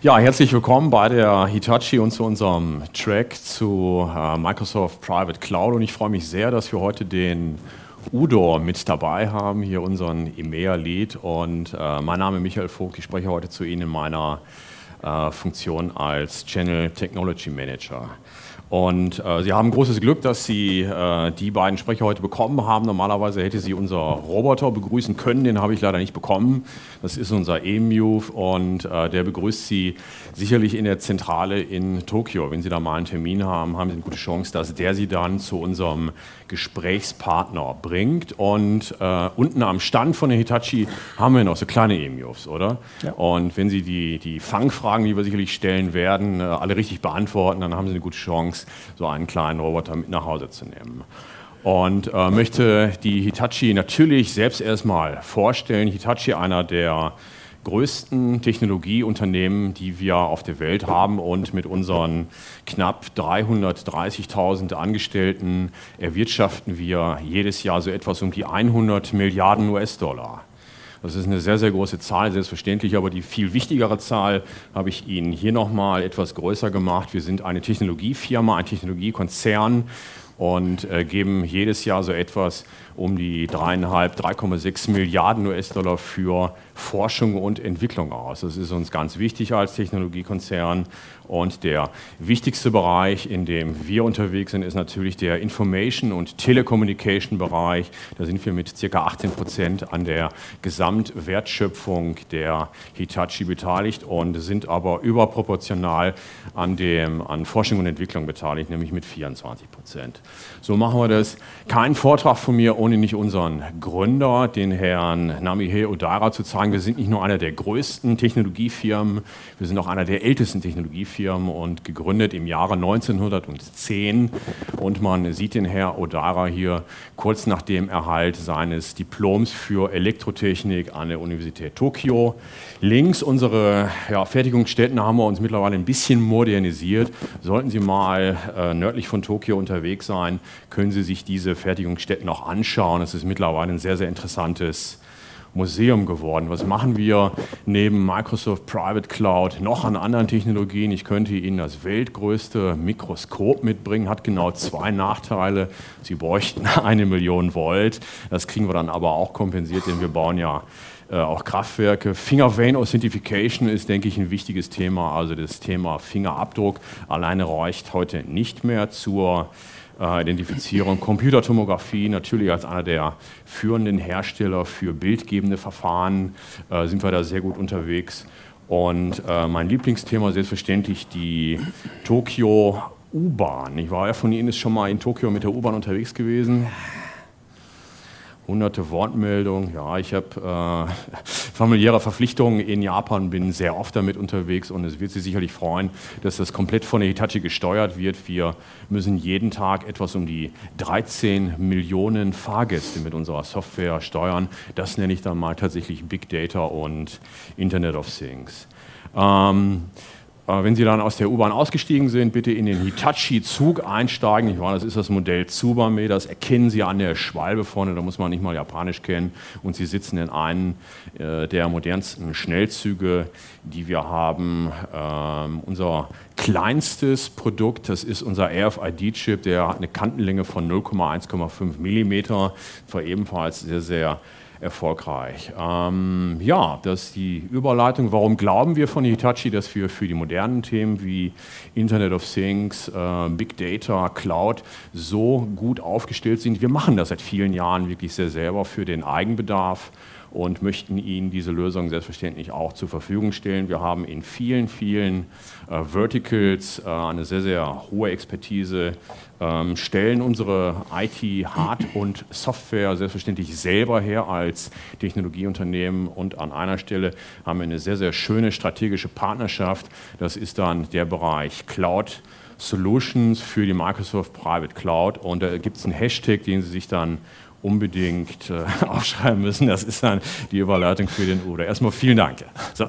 Ja, herzlich willkommen bei der Hitachi und zu unserem Track zu Microsoft Private Cloud. Und ich freue mich sehr, dass wir heute den Udo mit dabei haben, hier unseren EMEA-Lead. Und mein Name ist Michael Vogt, ich spreche heute zu Ihnen in meiner Funktion als Channel Technology Manager. Und Sie haben großes Glück, dass Sie die beiden Sprecher heute bekommen haben. Normalerweise hätte Sie unser Roboter begrüßen können, den habe ich leider nicht bekommen. Das ist unser eMove und der begrüßt Sie sicherlich in der Zentrale in Tokio. Wenn Sie da mal einen Termin haben, haben Sie eine gute Chance, dass der Sie dann zu unserem Gesprächspartner bringt. Und unten am Stand von der Hitachi haben wir noch so kleine eMoves, oder? Ja. Und wenn Sie die Fangfragen, die wir sicherlich stellen werden, alle richtig beantworten, dann haben Sie eine gute Chance, so einen kleinen Roboter mit nach Hause zu nehmen. Und möchte die Hitachi natürlich selbst erstmal vorstellen. Hitachi, einer der größten Technologieunternehmen, die wir auf der Welt haben, und mit unseren knapp 330.000 Angestellten erwirtschaften wir jedes Jahr so etwas um die 100 Milliarden US-Dollar. Das ist eine sehr, sehr große Zahl, selbstverständlich, aber die viel wichtigere Zahl habe ich Ihnen hier nochmal etwas größer gemacht. Wir sind eine Technologiefirma, ein Technologiekonzern und geben jedes Jahr so etwas um die 3,6 Milliarden US-Dollar für Forschung und Entwicklung aus. Das ist uns ganz wichtig als Technologiekonzern. Und der wichtigste Bereich, in dem wir unterwegs sind, ist natürlich der Information- und Telecommunication-Bereich. Da sind wir mit ca. 18% an der Gesamtwertschöpfung der Hitachi beteiligt und sind aber überproportional an Forschung und Entwicklung beteiligt, nämlich mit 24%. So machen wir das. Kein Vortrag von mir, ohne nicht unseren Gründer, den Herrn Namihei Ohdaira, zu zeigen. Wir sind nicht nur einer der größten Technologiefirmen, wir sind auch einer der ältesten Technologiefirmen und gegründet im Jahre 1910. Und man sieht den Herrn Ohdaira hier kurz nach dem Erhalt seines Diploms für Elektrotechnik an der Universität Tokio. Links unsere Fertigungsstätten haben wir uns mittlerweile ein bisschen modernisiert. Sollten Sie mal nördlich von Tokio unterwegs sein, können Sie sich diese Fertigungsstätten auch anschauen. Es ist mittlerweile ein sehr, sehr interessantes Museum geworden. Was machen wir neben Microsoft Private Cloud noch an anderen Technologien? Ich könnte Ihnen das weltgrößte Mikroskop mitbringen, hat genau 2 Nachteile. Sie bräuchten 1 Million Volt. Das kriegen wir dann aber auch kompensiert, denn wir bauen ja auch Kraftwerke. Finger-Vein Authentication ist, denke ich, ein wichtiges Thema. Also das Thema Fingerabdruck alleine reicht heute nicht mehr zur Identifizierung. Computertomographie, natürlich als einer der führenden Hersteller für bildgebende Verfahren sind wir da sehr gut unterwegs. Und mein Lieblingsthema selbstverständlich die Tokio U-Bahn. Ich war ja von Ihnen ist schon mal in Tokio mit der U-Bahn unterwegs gewesen. Hunderte Wortmeldungen. Ja, ich habe familiäre Verpflichtungen in Japan, bin sehr oft damit unterwegs und es wird Sie sicherlich freuen, dass das komplett von der Hitachi gesteuert wird. Wir müssen jeden Tag etwas um die 13 Millionen Fahrgäste mit unserer Software steuern. Das nenne ich dann mal tatsächlich Big Data und Internet of Things. Wenn Sie dann aus der U-Bahn ausgestiegen sind, bitte in den Hitachi-Zug einsteigen. Das ist das Modell Tsubame, das erkennen Sie an der Schwalbe vorne, da muss man nicht mal Japanisch kennen. Und Sie sitzen in einem der modernsten Schnellzüge, die wir haben. Unser kleinstes Produkt, das ist unser RFID-Chip, der hat eine Kantenlänge von 0,1,5 Millimeter, war ebenfalls sehr, sehr erfolgreich. Das ist die Überleitung. Warum glauben wir von Hitachi, dass wir für die modernen Themen wie Internet of Things, Big Data, Cloud so gut aufgestellt sind? Wir machen das seit vielen Jahren wirklich sehr selber für den Eigenbedarf und möchten Ihnen diese Lösung selbstverständlich auch zur Verfügung stellen. Wir haben in vielen, vielen Verticals eine sehr, sehr hohe Expertise, stellen unsere IT, Hard- und Software selbstverständlich selber her als Technologieunternehmen und an einer Stelle haben wir eine sehr, sehr schöne strategische Partnerschaft. Das ist dann der Bereich Cloud Solutions für die Microsoft Private Cloud und da gibt es einen Hashtag, den Sie sich dann unbedingt aufschreiben müssen. Das ist dann die Überleitung für den Udo. Erstmal vielen Dank. So.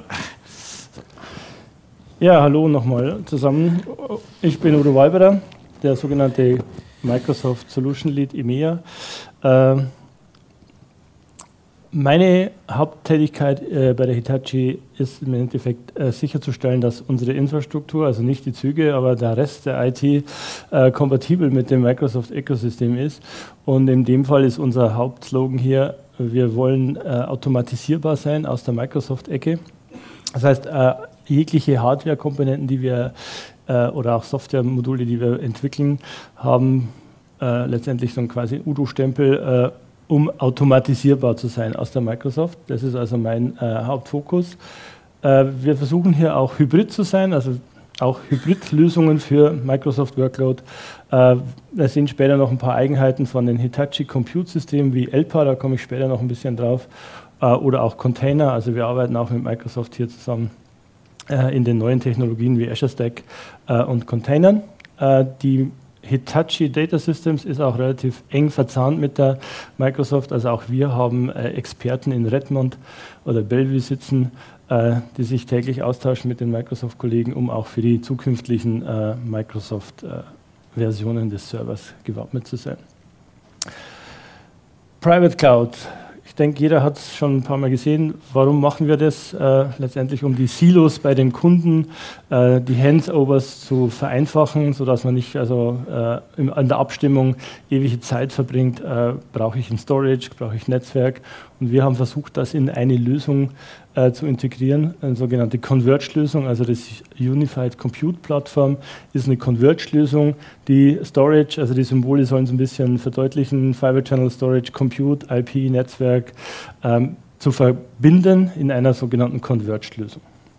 Ja, hallo nochmal zusammen. Ich bin Udo Weiberer, der sogenannte Microsoft Solution Lead EMEA. Meine Haupttätigkeit bei der Hitachi ist im Endeffekt sicherzustellen, dass unsere Infrastruktur, also nicht die Züge, aber der Rest der IT kompatibel mit dem Microsoft-Ökosystem ist. Und in dem Fall ist unser Hauptslogan hier, wir wollen automatisierbar sein aus der Microsoft-Ecke. Das heißt, jegliche Hardware-Komponenten, die wir oder auch Software-Module, die wir entwickeln, haben letztendlich so einen quasi Udo-Stempel, um automatisierbar zu sein aus der Microsoft. Das ist also mein Hauptfokus. Wir versuchen hier auch hybrid zu sein, also auch Hybrid-Lösungen für Microsoft Workload. Wir sehen später noch ein paar Eigenheiten von den Hitachi Compute-Systemen wie Elpa, da komme ich später noch ein bisschen drauf, oder auch Container. Also wir arbeiten auch mit Microsoft hier zusammen in den neuen Technologien wie Azure Stack und Containern. Die Hitachi Data Systems ist auch relativ eng verzahnt mit der Microsoft, also auch wir haben Experten in Redmond oder Bellevue sitzen, die sich täglich austauschen mit den Microsoft-Kollegen, um auch für die zukünftigen Microsoft-Versionen des Servers gewappnet zu sein. Private Cloud. Ich denke, jeder hat es schon ein paar Mal gesehen. Warum machen wir das? Letztendlich, um die Silos bei den Kunden, die Handovers zu vereinfachen, sodass man nicht an der Abstimmung ewige Zeit verbringt. Brauche ich ein Storage, brauche ich Netzwerk? Und wir haben versucht, das in eine Lösung zu integrieren, eine sogenannte Converged-Lösung, also das Unified Compute Plattform ist eine Converged-Lösung, die Storage, also die Symbole sollen so ein bisschen verdeutlichen, Fiber Channel Storage, Compute, IP, Netzwerk, zu verbinden in einer sogenannten Converged-Lösung.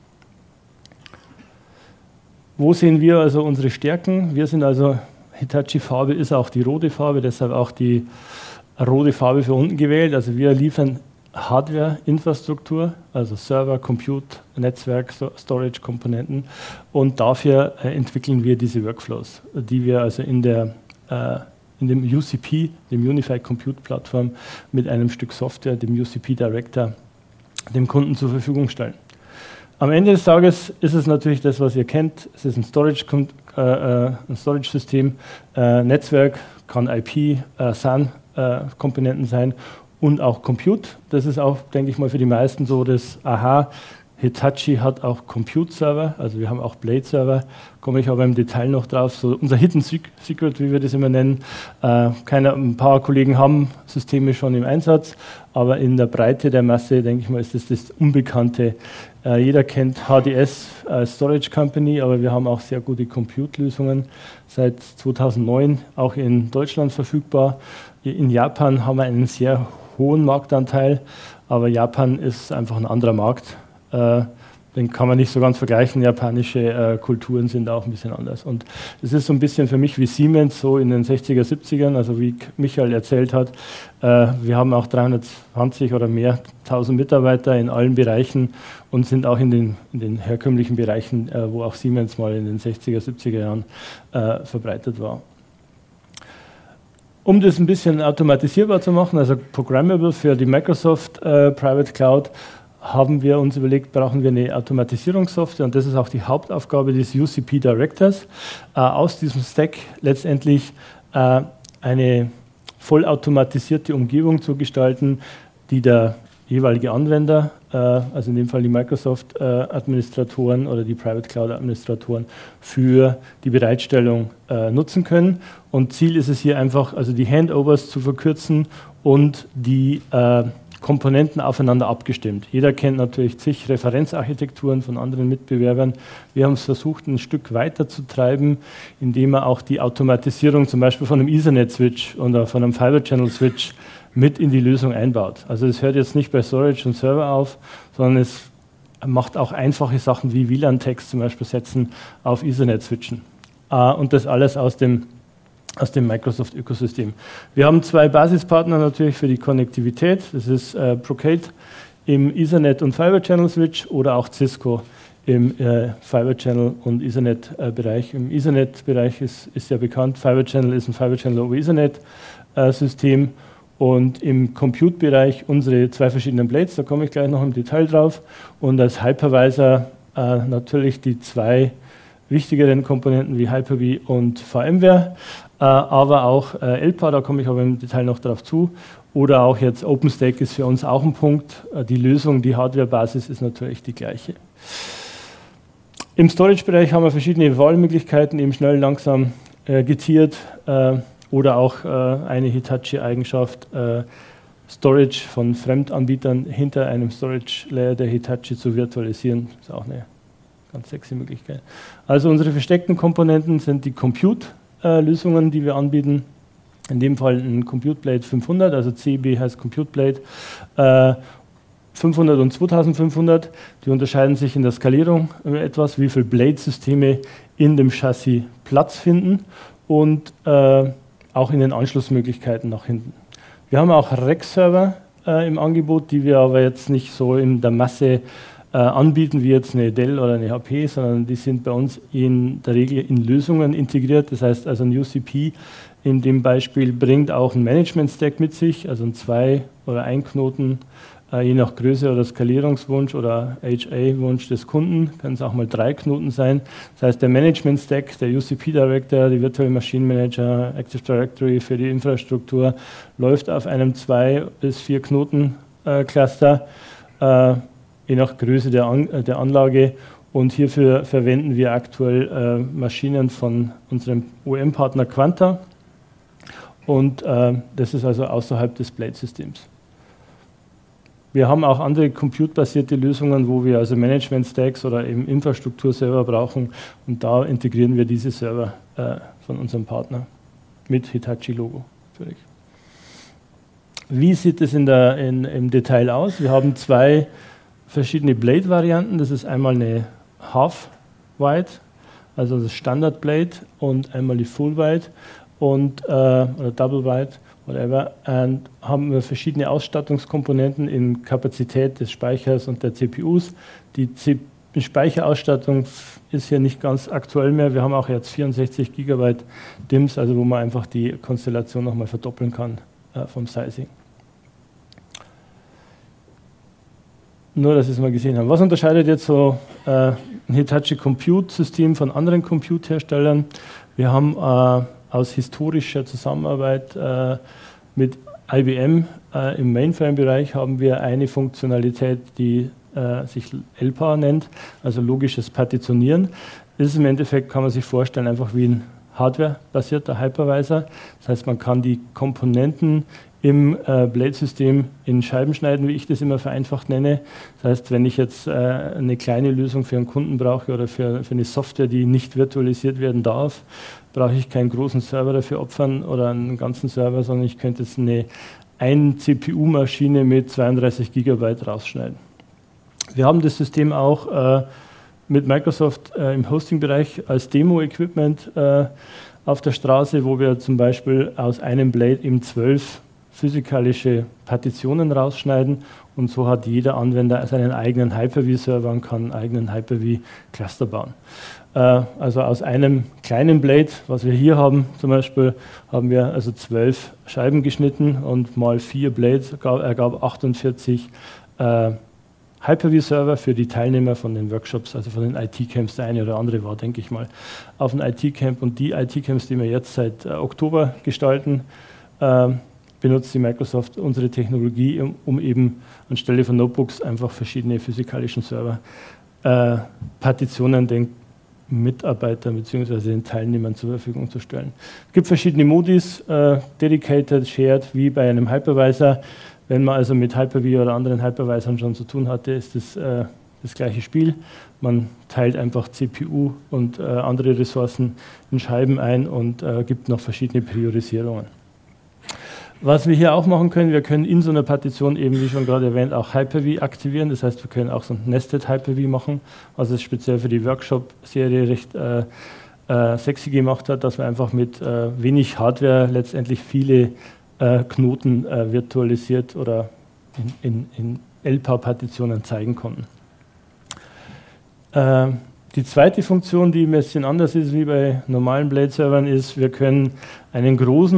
Wo sehen wir also unsere Stärken? Wir sind also, Hitachi-Farbe ist auch die rote Farbe, deshalb auch die rote Farbe für unten gewählt, also wir liefern Hardware-Infrastruktur, also Server, Compute, Netzwerk, Storage-Komponenten und dafür entwickeln wir diese Workflows, die wir also in dem UCP, dem Unified Compute Plattform, mit einem Stück Software, dem UCP Director, dem Kunden zur Verfügung stellen. Am Ende des Tages ist es natürlich das, was ihr kennt. Es ist ein Storage-System, Netzwerk, kann IP, SAN-Komponenten sein und auch Compute. Das ist auch, denke ich mal, für die meisten so das Aha. Hitachi hat auch Compute-Server, also wir haben auch Blade-Server, komme ich aber im Detail noch drauf. So unser Hidden Secret, wie wir das immer nennen. Ein paar Kollegen haben Systeme schon im Einsatz, aber in der Breite der Masse, denke ich mal, ist das Unbekannte. Jeder kennt HDS als Storage Company, aber wir haben auch sehr gute Compute-Lösungen. Seit 2009 auch in Deutschland verfügbar. In Japan haben wir einen sehr hohen Marktanteil, aber Japan ist einfach ein anderer Markt. Den kann man nicht so ganz vergleichen. Japanische Kulturen sind auch ein bisschen anders. Und es ist so ein bisschen für mich wie Siemens, so in den 60er, 70ern, also wie Michael erzählt hat. Wir haben auch 320 oder mehr 1000 Mitarbeiter in allen Bereichen und sind auch in den herkömmlichen Bereichen, wo auch Siemens mal in den 60er, 70er Jahren verbreitet war. Um das ein bisschen automatisierbar zu machen, also programmable für die Microsoft Private Cloud, haben wir uns überlegt, brauchen wir eine Automatisierungssoftware und das ist auch die Hauptaufgabe des UCP Directors, aus diesem Stack letztendlich eine vollautomatisierte Umgebung zu gestalten, die der jeweilige Anwender, also in dem Fall die Microsoft-Administratoren oder die Private Cloud-Administratoren für die Bereitstellung nutzen können. Und Ziel ist es hier einfach, also die Handovers zu verkürzen und die Komponenten aufeinander abgestimmt. Jeder kennt natürlich zig Referenzarchitekturen von anderen Mitbewerbern. Wir haben es versucht, ein Stück weiter zu treiben, indem wir auch die Automatisierung zum Beispiel von einem Ethernet-Switch oder von einem Fiber-Channel-Switch mit in die Lösung einbaut. Also es hört jetzt nicht bei Storage und Server auf, sondern es macht auch einfache Sachen wie WLAN-Tags zum Beispiel setzen auf Ethernet-Switchen. Und das alles aus dem Microsoft-Ökosystem. Wir haben zwei Basispartner natürlich für die Konnektivität. Das ist Brocade im Ethernet- und Fiber-Channel-Switch oder auch Cisco im Fiber-Channel- und Ethernet-Bereich. Im Ethernet-Bereich ist ja bekannt, Fiber-Channel ist ein Fiber-Channel over Ethernet-System und im Compute-Bereich unsere zwei verschiedenen Blades, da komme ich gleich noch im Detail drauf. Und als Hypervisor natürlich die zwei wichtigeren Komponenten wie Hyper-V und VMware, aber auch Elpa, da komme ich aber im Detail noch drauf zu. Oder auch jetzt OpenStack ist für uns auch ein Punkt. Die Lösung, die Hardware-Basis ist natürlich die gleiche. Im Storage-Bereich haben wir verschiedene Wahlmöglichkeiten, eben schnell, langsam, getiert oder auch eine Hitachi-Eigenschaft, Storage von Fremdanbietern hinter einem Storage-Layer der Hitachi zu virtualisieren. Das ist auch eine ganz sexy Möglichkeit. Also unsere versteckten Komponenten sind die Compute-Lösungen, die wir anbieten. In dem Fall ein Compute Blade 500, also CB heißt Compute Blade. 500 und 2500, die unterscheiden sich in der Skalierung etwas, wie viele Blade-Systeme in dem Chassis Platz finden und auch in den Anschlussmöglichkeiten nach hinten. Wir haben auch Rack-Server im Angebot, die wir aber jetzt nicht so in der Masse anbieten wie jetzt eine Dell oder eine HP, sondern die sind bei uns in der Regel in Lösungen integriert. Das heißt also ein UCP in dem Beispiel bringt auch ein Management-Stack mit sich, also ein 2- oder 1 Knoten, je nach Größe oder Skalierungswunsch oder HA-Wunsch des Kunden, können es auch mal 3 Knoten sein. Das heißt, der Management-Stack, der UCP Director, die Virtual Machine Manager, Active Directory für die Infrastruktur läuft auf einem 2 bis 4 Knoten Cluster, je nach Größe der Anlage. Und hierfür verwenden wir aktuell Maschinen von unserem OEM-Partner Quanta. Und das ist also außerhalb des Blade-Systems. Wir haben auch andere compute-basierte Lösungen, wo wir also Management-Stacks oder eben Infrastrukturserver brauchen. Und da integrieren wir diese Server von unserem Partner mit Hitachi-Logo. Wie sieht es im Detail aus? Wir haben 2 verschiedene Blade-Varianten. Das ist einmal eine Half-Wide, also das Standard-Blade, und einmal die Full-Wide oder Double-Wide. Whatever, und haben wir verschiedene Ausstattungskomponenten in Kapazität des Speichers und der CPUs. Die Speicherausstattung ist hier nicht ganz aktuell mehr. Wir haben auch jetzt 64 GB DIMMs, also wo man einfach die Konstellation nochmal verdoppeln kann vom Sizing. Nur, dass Sie es mal gesehen haben. Was unterscheidet jetzt so ein Hitachi Compute-System von anderen Compute-Herstellern? Wir haben aus historischer Zusammenarbeit mit IBM im Mainframe-Bereich haben wir eine Funktionalität, die sich LPAR nennt, also logisches Partitionieren. Das ist im Endeffekt, kann man sich vorstellen, einfach wie ein Hardware-basierter Hypervisor. Das heißt, man kann die Komponenten im Blade-System in Scheiben schneiden, wie ich das immer vereinfacht nenne. Das heißt, wenn ich jetzt eine kleine Lösung für einen Kunden brauche oder für eine Software, die nicht virtualisiert werden darf, brauche ich keinen großen Server dafür opfern oder einen ganzen Server, sondern ich könnte jetzt eine CPU-Maschine mit 32 GB rausschneiden. Wir haben das System auch mit Microsoft im Hosting-Bereich als Demo-Equipment auf der Straße, wo wir zum Beispiel aus einem Blade eben 12 physikalische Partitionen rausschneiden, und so hat jeder Anwender seinen eigenen Hyper-V-Server und kann einen eigenen Hyper-V-Cluster bauen. Also aus einem kleinen Blade, was wir hier haben, zum Beispiel, haben wir also 12 Scheiben geschnitten und mal 4 Blades ergab 48 Hyper-V-Server für die Teilnehmer von den Workshops, also von den IT-Camps. Der eine oder andere war, denke ich mal, auf dem IT-Camp, und die IT-Camps, die wir jetzt seit Oktober gestalten, benutzt die Microsoft unsere Technologie, um eben anstelle von Notebooks einfach verschiedene physikalischen Server Partitionen den Mitarbeitern bzw. den Teilnehmern zur Verfügung zu stellen. Es gibt verschiedene Modis, Dedicated, Shared, wie bei einem Hypervisor. Wenn man also mit Hyper-V oder anderen Hypervisern schon zu tun hatte, ist das gleiche Spiel. Man teilt einfach CPU und andere Ressourcen in Scheiben ein und gibt noch verschiedene Priorisierungen. Was wir hier auch machen können, wir können in so einer Partition eben, wie schon gerade erwähnt, auch Hyper-V aktivieren. Das heißt, wir können auch so ein Nested Hyper-V machen, was es speziell für die Workshop-Serie recht sexy gemacht hat, dass wir einfach mit wenig Hardware letztendlich viele Knoten virtualisiert oder in LPAR-Partitionen zeigen konnten. Die zweite Funktion, die ein bisschen anders ist wie bei normalen Blade-Servern, ist, wir können ein großes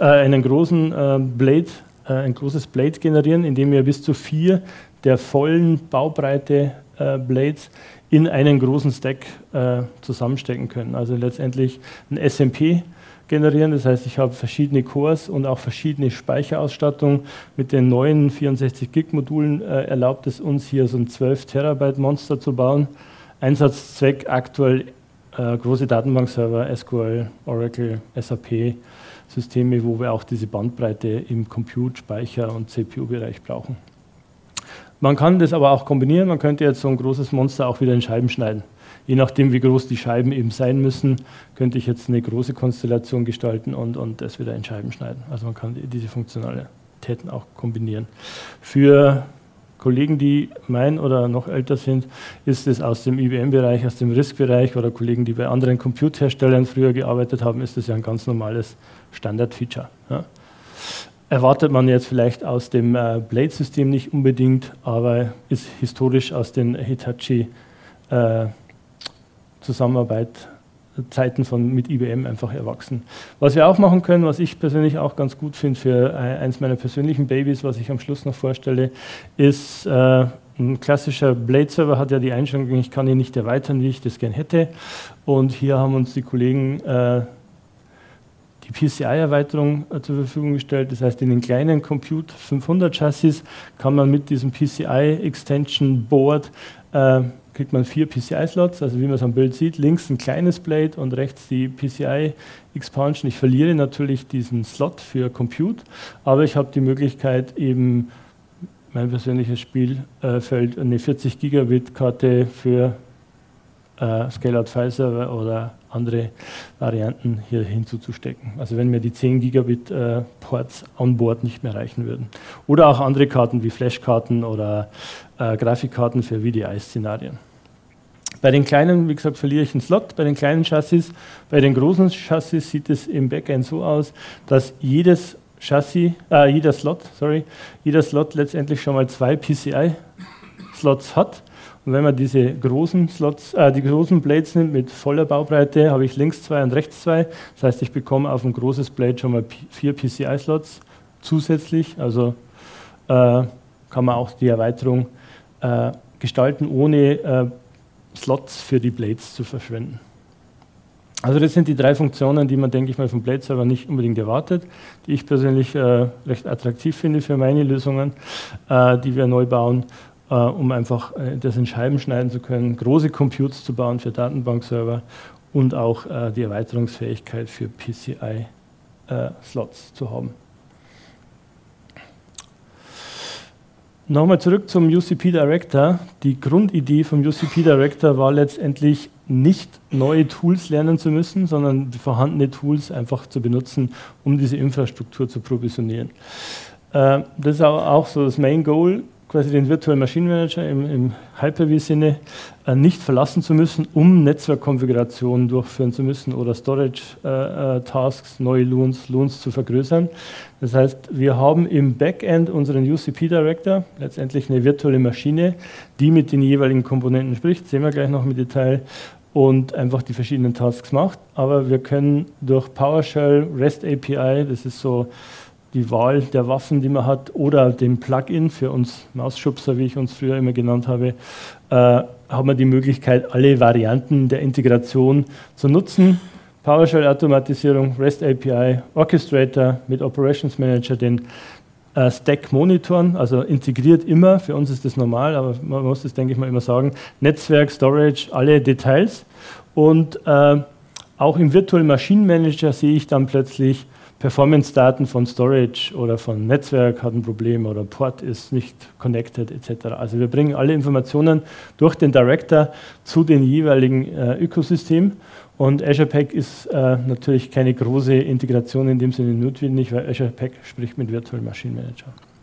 Blade generieren, indem wir bis zu 4 der vollen Baubreite Blades in einen großen Stack zusammenstecken können. Also letztendlich ein SMP generieren. Das heißt, ich habe verschiedene Cores und auch verschiedene Speicherausstattung. Mit den neuen 64 Gig Modulen erlaubt es uns, hier so ein 12 Terabyte Monster zu bauen. Einsatzzweck aktuell große Datenbankserver, SQL, Oracle, SAP Systeme, wo wir auch diese Bandbreite im Compute, Speicher und CPU-Bereich brauchen. Man kann das aber auch kombinieren. Man könnte jetzt so ein großes Monster auch wieder in Scheiben schneiden. Je nachdem, wie groß die Scheiben eben sein müssen, könnte ich jetzt eine große Konstellation gestalten und das wieder in Scheiben schneiden. Also man kann diese Funktionalitäten auch kombinieren. Für Kollegen, die mein oder noch älter sind, ist es aus dem IBM-Bereich, aus dem RISC-Bereich oder Kollegen, die bei anderen Compute-Herstellern früher gearbeitet haben, ist das ja ein ganz normales Standard-Feature. Ja. Erwartet man jetzt vielleicht aus dem Blade-System nicht unbedingt, aber ist historisch aus den Hitachi Zusammenarbeitszeiten mit IBM einfach erwachsen. Was wir auch machen können, was ich persönlich auch ganz gut finde für eins meiner persönlichen Babys, was ich am Schluss noch vorstelle, ist ein klassischer Blade-Server hat ja die Einschränkung, ich kann ihn nicht erweitern, wie ich das gern hätte. Und hier haben uns die Kollegen die PCI-Erweiterung zur Verfügung gestellt. Das heißt, in den kleinen Compute 500 Chassis kann man mit diesem PCI-Extension-Board kriegt man 4 PCI-Slots, also wie man es am Bild sieht, links ein kleines Blade und rechts die PCI-Expansion. Ich verliere natürlich diesen Slot für Compute, aber ich habe die Möglichkeit, eben mein persönliches Spielfeld eine 40 Gigabit Karte für Scale-Out-File-Server oder andere Varianten hier hinzuzustecken. Also wenn mir die 10 Gigabit Ports on board nicht mehr reichen würden. Oder auch andere Karten wie Flashkarten oder Grafikkarten für VDI-Szenarien. Bei den kleinen, wie gesagt, verliere ich einen Slot, bei den kleinen Chassis. Bei den großen Chassis sieht es im Backend so aus, dass jeder Slot letztendlich schon mal 2 PCI-Slots hat. Und wenn man diese großen Slots, die großen Blades nimmt mit voller Baubreite, habe ich links 2 und rechts 2. Das heißt, ich bekomme auf ein großes Blade schon mal 4 PCI-Slots zusätzlich. Also kann man auch die Erweiterung gestalten, ohne Slots für die Blades zu verschwenden. Also das sind die 3 Funktionen, die man, denke ich mal, vom Blade-Server nicht unbedingt erwartet, die ich persönlich recht attraktiv finde für meine Lösungen, die wir neu bauen, um einfach das in Scheiben schneiden zu können, große Computes zu bauen für Datenbankserver und auch die Erweiterungsfähigkeit für PCI-Slots zu haben. Nochmal zurück zum UCP Director. Die Grundidee vom UCP Director war letztendlich nicht neue Tools lernen zu müssen, sondern vorhandene Tools einfach zu benutzen, um diese Infrastruktur zu provisionieren. Das ist auch so das Main Goal, quasi den Virtual Machine Manager im Hyper-V-Sinne nicht verlassen zu müssen, um Netzwerkkonfigurationen durchführen zu müssen oder Storage-Tasks, neue Loons zu vergrößern. Das heißt, wir haben im Backend unseren UCP Director, letztendlich eine virtuelle Maschine, die mit den jeweiligen Komponenten spricht, sehen wir gleich noch im Detail, und einfach die verschiedenen Tasks macht. Aber wir können durch PowerShell, REST API, das ist so die Wahl der Waffen, die man hat, oder den Plugin für uns Mausschubser, wie ich uns früher immer genannt habe, haben wir die Möglichkeit, alle Varianten der Integration zu nutzen. PowerShell-Automatisierung, REST API, Orchestrator mit Operations Manager, den Stack monitoren, also integriert immer, für uns ist das normal, aber man muss das, denke ich mal, immer sagen, Netzwerk, Storage, alle Details. Und auch im Virtual Machine Manager sehe ich dann plötzlich Performance-Daten von Storage oder von Netzwerk hat ein Problem oder Port ist nicht connected etc. Also wir bringen alle Informationen durch den Director zu den jeweiligen Ökosystem, und Azure Pack ist natürlich keine große Integration in dem Sinne notwendig, weil Azure Pack spricht mit Virtual Machine Manager.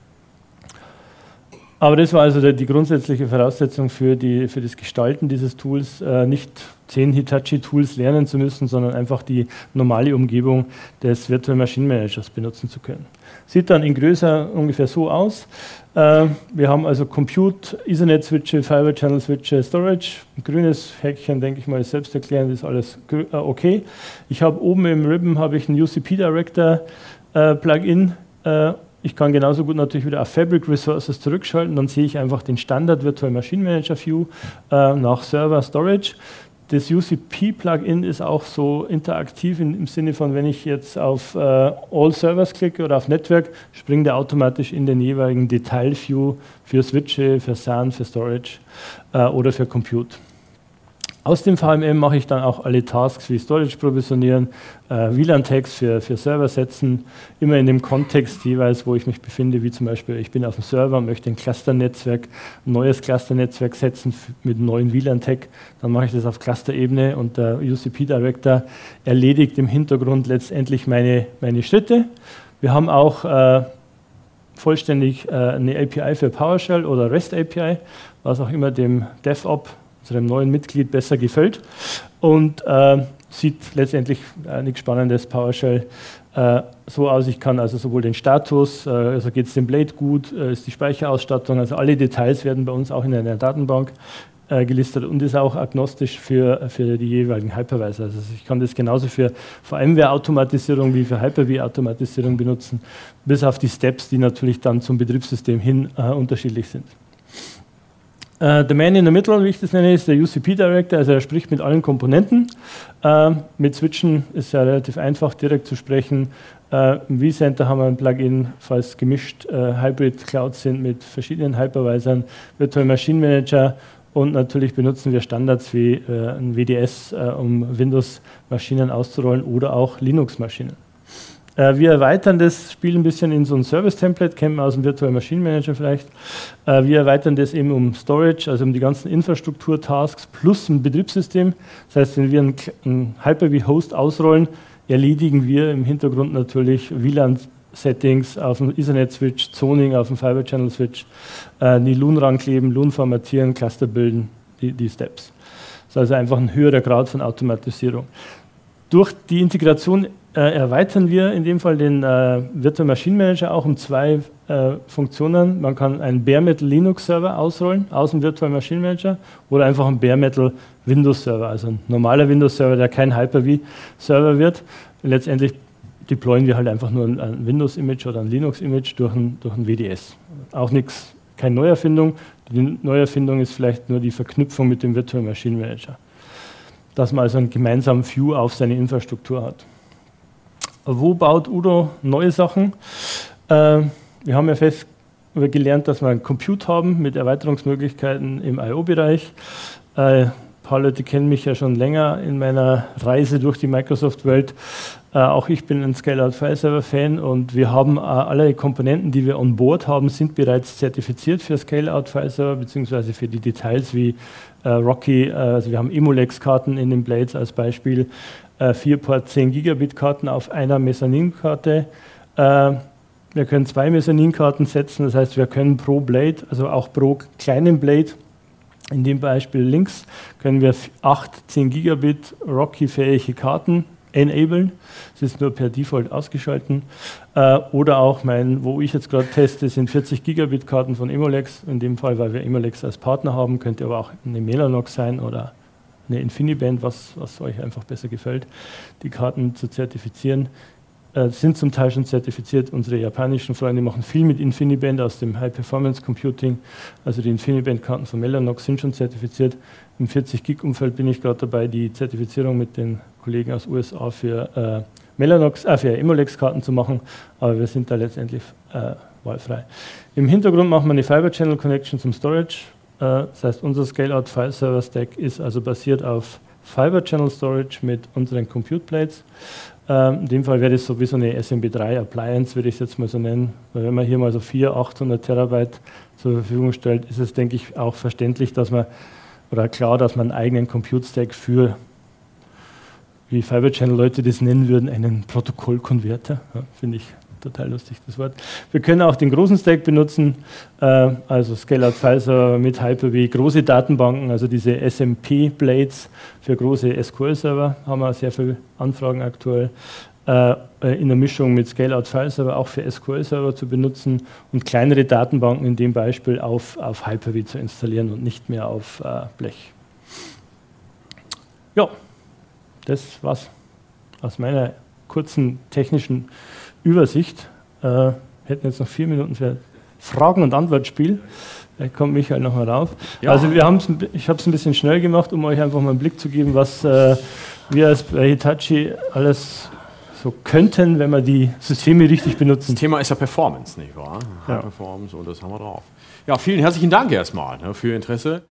Aber das war also die grundsätzliche Voraussetzung für das Gestalten dieses Tools, nicht 10 Hitachi-Tools lernen zu müssen, sondern einfach die normale Umgebung des Virtual Machine Managers benutzen zu können. Sieht dann in größer ungefähr so aus. Wir haben also Compute, Ethernet-Switche, Fiber-Channel-Switche, Storage. Ein grünes Häkchen, denke ich mal, ist selbsterklärend, ist alles okay. Ich habe oben im Ribbon habe ich ein UCP Director Plugin. Ich kann genauso gut natürlich wieder auf Fabric Resources zurückschalten, dann sehe ich einfach den Standard Virtual Machine Manager View nach Server Storage. Das UCP-Plugin ist auch so interaktiv im Sinne von, wenn ich jetzt auf All Servers klicke oder auf Netzwerk, springt er automatisch in den jeweiligen Detail-View für Switche, für SAN, für Storage oder für Compute. Aus dem VMM mache ich dann auch alle Tasks wie Storage provisionieren, WLAN-Tags für Server setzen, immer in dem Kontext jeweils, wo ich mich befinde, wie zum Beispiel, ich bin auf dem Server und möchte ein Cluster-Netzwerk, ein neues Cluster-Netzwerk setzen mit einem neuen WLAN-Tag, dann mache ich das auf Cluster-Ebene und der UCP-Director erledigt im Hintergrund letztendlich meine Schritte. Wir haben auch vollständig eine API für PowerShell oder REST API, was auch immer dem DevOps, unserem neuen Mitglied, besser gefällt und sieht letztendlich nichts Spannendes PowerShell so aus. Ich kann also sowohl den Status, also geht es dem Blade gut, ist die Speicherausstattung, also alle Details werden bei uns auch in einer Datenbank gelistet und ist auch agnostisch für die jeweiligen Hypervisor. Also ich kann das genauso für VMware-Automatisierung wie für Hyper-V-Automatisierung benutzen, bis auf die Steps, die natürlich dann zum Betriebssystem hin unterschiedlich sind. Der Man in the Middle, wie ich das nenne, ist der UCP-Director, also er spricht mit allen Komponenten. Mit Switchen ist ja relativ einfach, direkt zu sprechen. Im vCenter haben wir ein Plugin, falls gemischt Hybrid-Clouds sind mit verschiedenen Hypervisern, Virtual Machine Manager und natürlich benutzen wir Standards wie ein WDS, um Windows-Maschinen auszurollen oder auch Linux-Maschinen. Wir erweitern das Spiel ein bisschen in so ein Service-Template, kennen wir aus dem Virtual Machine Manager vielleicht. Wir erweitern das eben um Storage, also um die ganzen Infrastruktur-Tasks plus ein Betriebssystem. Das heißt, wenn wir ein Hyper-V-Host ausrollen, erledigen wir im Hintergrund natürlich WLAN-Settings auf dem Ethernet-Switch, Zoning auf dem Fiber-Channel-Switch, die LUN rankleben, LUN formatieren, Cluster bilden, die Steps. Das ist also einfach ein höherer Grad von Automatisierung. Durch die Integration erweitern wir in dem Fall den Virtual Machine Manager auch um zwei Funktionen. Man kann einen Bare Metal Linux Server ausrollen aus dem Virtual Machine Manager oder einfach einen Bare Metal Windows Server, also ein normaler Windows Server, der kein Hyper-V Server wird. Letztendlich deployen wir halt einfach nur ein Windows Image oder ein Linux Image durch ein WDS. Auch nichts, keine Neuerfindung. Die Neuerfindung ist vielleicht nur die Verknüpfung mit dem Virtual Machine Manager, dass man also einen gemeinsamen View auf seine Infrastruktur hat. Wo baut Udo neue Sachen? Wir haben ja gelernt, dass wir einen Compute haben mit Erweiterungsmöglichkeiten im I/O-Bereich. Ein paar Leute kennen mich ja schon länger in meiner Reise durch die Microsoft-Welt. Auch ich bin ein Scale-Out-File-Server-Fan und wir haben alle Komponenten, die wir on board haben, sind bereits zertifiziert für Scale-Out-File-Server beziehungsweise für die Details wie Rocky. Also wir haben Emulex-Karten in den Blades als Beispiel. 4 Port 10 Gigabit Karten auf einer Mezzanin-Karte. Wir können 2 Mezzanin-Karten setzen, das heißt, wir können pro Blade, also auch pro kleinen Blade, in dem Beispiel links, können wir 8 10 Gigabit Rocky-fähige Karten enablen. Das ist nur per Default ausgeschalten. Oder auch wo ich jetzt gerade teste, sind 40 Gigabit Karten von Emulex. In dem Fall, weil wir Emulex als Partner haben, könnte aber auch eine Mellanox sein oder eine InfiniBand, was euch einfach besser gefällt, die Karten zu zertifizieren. Sind zum Teil schon zertifiziert. Unsere japanischen Freunde machen viel mit InfiniBand aus dem High-Performance-Computing. Also die InfiniBand-Karten von Mellanox sind schon zertifiziert. Im 40-Gig-Umfeld bin ich gerade dabei, die Zertifizierung mit den Kollegen aus USA für für Emulex-Karten zu machen. Aber wir sind da letztendlich wahlfrei. Im Hintergrund machen wir eine Fiber-Channel-Connection zum Storage. Das heißt, unser Scale-Out-File-Server-Stack ist also basiert auf Fiber-Channel-Storage mit unseren Compute-Plates. In dem Fall wäre das sowieso eine SMB3-Appliance, würde ich es jetzt mal so nennen. Weil wenn man hier mal so 400, 800 Terabyte zur Verfügung stellt, ist es, denke ich, auch verständlich, dass man einen eigenen Compute-Stack für, wie Fiber-Channel-Leute das nennen würden, einen Protokoll-Converter. Ja, finde ich total lustig, das Wort. Wir können auch den großen Stack benutzen, also Scale-Out-File-Server mit Hyper-V, große Datenbanken, also diese SMP-Blades für große SQL-Server, haben wir sehr viele Anfragen aktuell, in der Mischung mit Scale-Out-File-Server auch für SQL-Server zu benutzen und kleinere Datenbanken in dem Beispiel auf Hyper-V zu installieren und nicht mehr auf Blech. Ja, das war's aus meiner kurzen technischen Übersicht. Hätten jetzt noch 4 Minuten für Fragen- und Antwortspiel. Da kommt Michael nochmal rauf. Ja. Also ich habe es ein bisschen schnell gemacht, um euch einfach mal einen Blick zu geben, was wir als bei Hitachi alles so könnten, wenn wir die Systeme richtig benutzen. Das Thema ist ja Performance, nicht wahr? Ja. Performance und das haben wir drauf. Ja, vielen herzlichen Dank erstmal für Ihr Interesse.